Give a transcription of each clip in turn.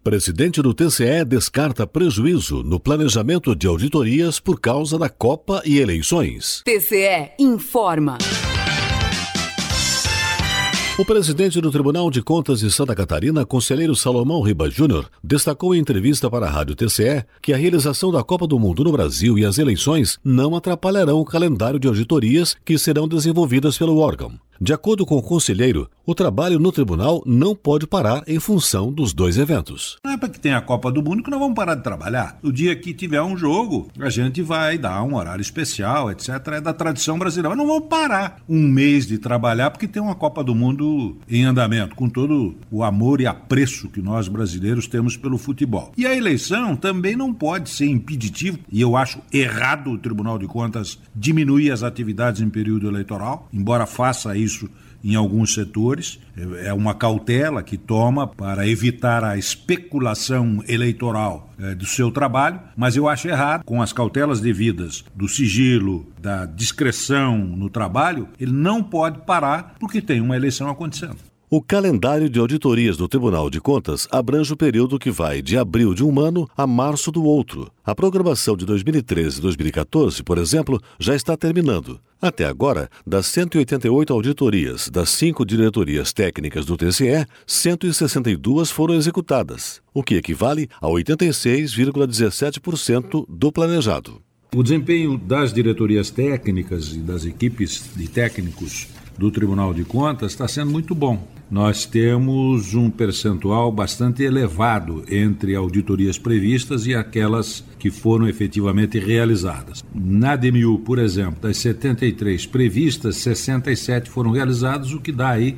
Presidente do TCE descarta prejuízo no planejamento de auditorias por causa da Copa e eleições. TCE informa. O presidente do Tribunal de Contas de Santa Catarina, conselheiro Salomão Ribas Júnior, destacou em entrevista para a Rádio TCE que a realização da Copa do Mundo no Brasil e as eleições não atrapalharão o calendário de auditorias que serão desenvolvidas pelo órgão. De acordo com o conselheiro, o trabalho no tribunal não pode parar em função dos dois eventos. Não é para que tenha a Copa do Mundo que nós vamos parar de trabalhar. O dia que tiver um jogo, a gente vai dar um horário especial, etc. É da tradição brasileira. Mas não vamos parar um mês de trabalhar porque tem uma Copa do Mundo em andamento, com todo o amor e apreço que nós brasileiros temos pelo futebol. E a eleição também não pode ser impeditivo, e eu acho errado o Tribunal de Contas diminuir as atividades em período eleitoral, embora faça isso em alguns setores. É uma cautela que toma para evitar a especulação eleitoral do seu trabalho, mas eu acho errado, com as cautelas devidas do sigilo, da discrição no trabalho, ele não pode parar porque tem uma eleição acontecendo. O calendário de auditorias do Tribunal de Contas abrange o período que vai de abril de um ano a março do outro. A programação de 2013 e 2014, por exemplo, já está terminando. Até agora, das 188 auditorias das 5 diretorias técnicas do TCE, 162 foram executadas, o que equivale a 86,17% do planejado. O desempenho das diretorias técnicas e das equipes de técnicos do Tribunal de Contas está sendo muito bom. Nós temos um percentual bastante elevado entre auditorias previstas e aquelas que foram efetivamente realizadas. Na DMU, por exemplo, das 73 previstas, 67 foram realizadas, o que dá aí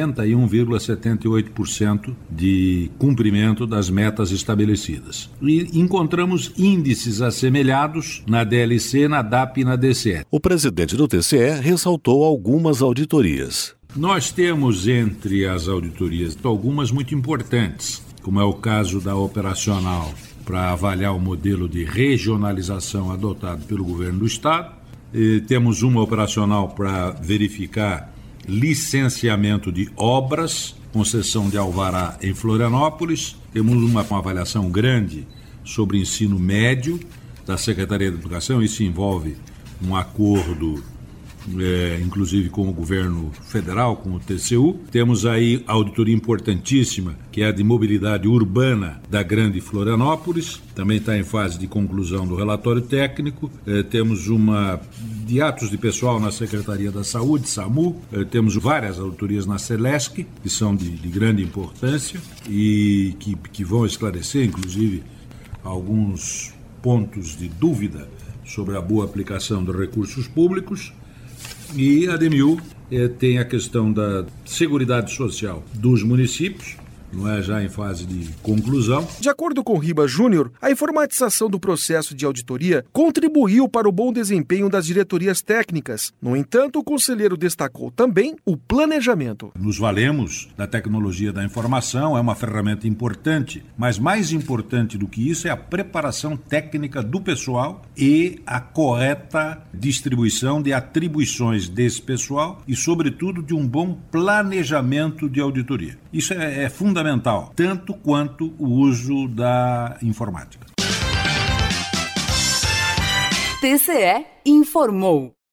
91,78% de cumprimento das metas estabelecidas. E encontramos índices assemelhados na DLC, na DAP e na DCE. O presidente do TCE ressaltou algumas auditorias. Nós temos entre as auditorias algumas muito importantes, como é o caso da operacional para avaliar o modelo de regionalização adotado pelo governo do Estado. Temos uma operacional para verificar licenciamento de obras, concessão de alvará em Florianópolis. Temos uma avaliação grande sobre ensino médio da Secretaria de Educação. Isso envolve um acordo inclusive com o governo federal, com o TCU. Temos aí a auditoria importantíssima, que é a de mobilidade urbana da Grande Florianópolis, também está em fase de conclusão do relatório técnico. Temos uma de atos de pessoal na Secretaria da Saúde, SAMU. Temos várias auditorias na Celesc, que são de grande importância e que vão esclarecer, inclusive, alguns pontos de dúvida sobre a boa aplicação dos recursos públicos. E a DMU tem a questão da Seguridade Social dos municípios, não é já em fase de conclusão. De acordo com Ribas Júnior, a informatização do processo de auditoria contribuiu para o bom desempenho das diretorias técnicas. No entanto, o conselheiro destacou também o planejamento. Nos valemos da tecnologia da informação, é uma ferramenta importante, mas mais importante do que isso é a preparação técnica do pessoal e a correta distribuição de atribuições desse pessoal e, sobretudo, de um bom planejamento de auditoria. Isso é fundamental, tanto quanto o uso da informática. TCE informou.